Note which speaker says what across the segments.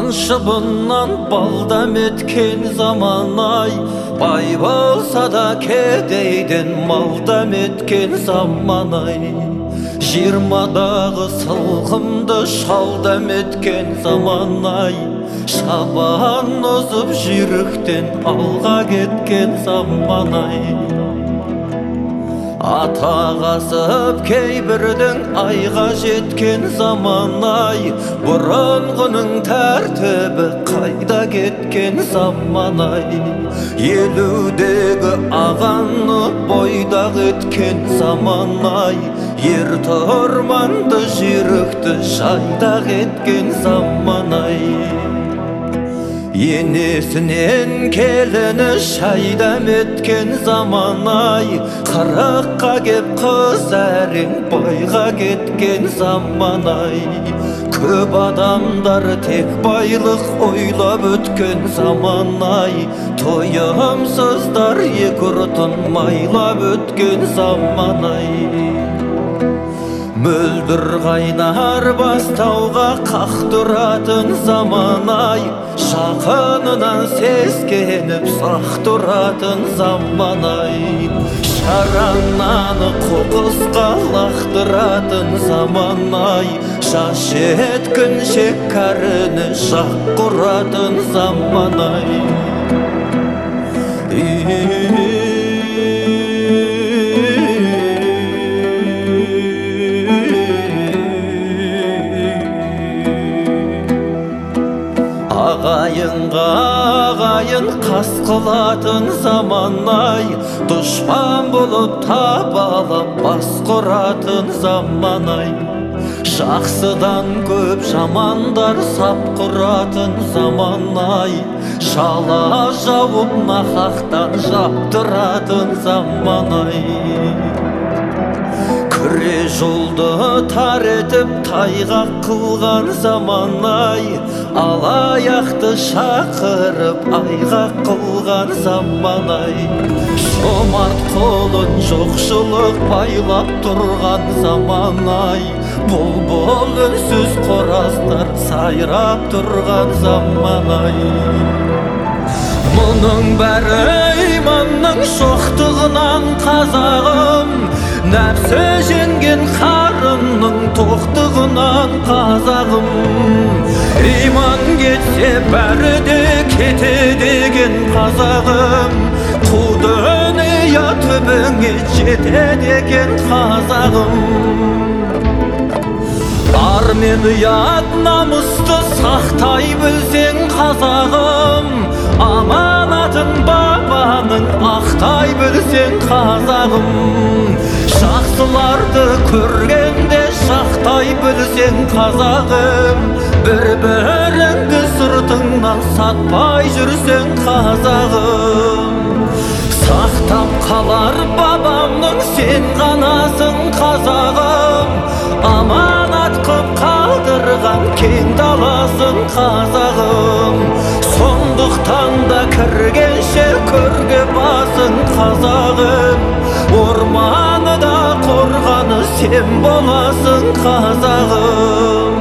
Speaker 1: шыбыннан балдам еткен заман-ай, бай болса да кедейден малдам еткен заман-ай. Жиырмадағы сылқымды шалдам еткен заман-ай, шабан озып жүйріктен алға кеткен заман-ай. Атағасып кейбірдің айға жеткен заман-ай, бұрынғының тәртібі қайда кеткен заман-ай. Елудегі ағаны бойдақ еткен заман-ай, ер тұрманды жүйрікті жайдақ еткен заман-ай. Енесінен келіні шайдам еткен заман-ай, қырыққа кеп қыз әрең байға кеткен заман-ай. Көп адамдар тек байлық ойлап өткен заман-ай, тойымсыздар екі ұртын майлап өткен заман-ай. Мөлдір қайнар бастауға қақтыратын заман-ай, жақынынан сескеніп сақ тұратын заман-ай. Шарананы қоқысқа лақтыратын заман-ай, жас жеткіншек кәріні жақ құратын заман-ай. Ағайынға ағайын қас қылатын заман-ай, дұшпан болып табалап бас құратын заман-ай. Жақсыдан көп жамандар сап құратын заман-ай, жала жауып нақақтан жаптыратын заман-ай. Күре жолды тар етіп тайғақ қылған заман-ай, алаяқты шақырып айғақ қылған заман-ай. Жомарт қолын жоқшылық байлап тұрған заман-ай, бұлбұл үнсіз қораздар сайрап тұрған заман-ай. Мұның бәрі иманның жоқтығынан қазағым, нәпсі жеңген қарынның тоқтығынан қазағым. Иман кетсе бәрі де кете деген қазағым, қу дүние түбіңе жете деген қазағым. Ар мен ұят намысты сақтай білсең қазағым, аманатын бабаның ақтай білсең қазағым. Жақсыларды көргенде жақтай білсең қазағым, бір-біріңді сыртыңнан сатпай жүрсең қазағым. Сақтап қалар бабамның сен ғанасың қазағым, аманат қып қалдырған кең даласын қазағым. Сондықтан да кіргенше көрге басын қазағым, орманы да қорғаны сен боласың қазағым.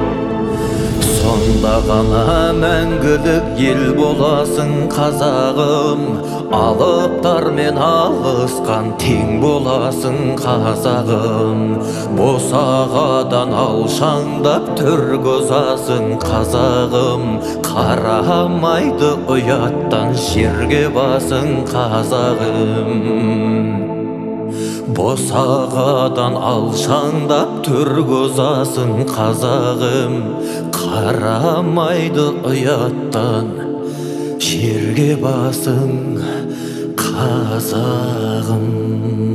Speaker 1: Сонда ғана мәңгілік ел боласың қазағым, алыптармен алысқан тең боласың қазағым. Босағадан алшаңдап түргізасың қазағым, қарамайды ұяттан жерге басың қазағым. Босағадан алшаңдап түргізасың қазағым, қарамайды ұяттан жерге басың қазағым.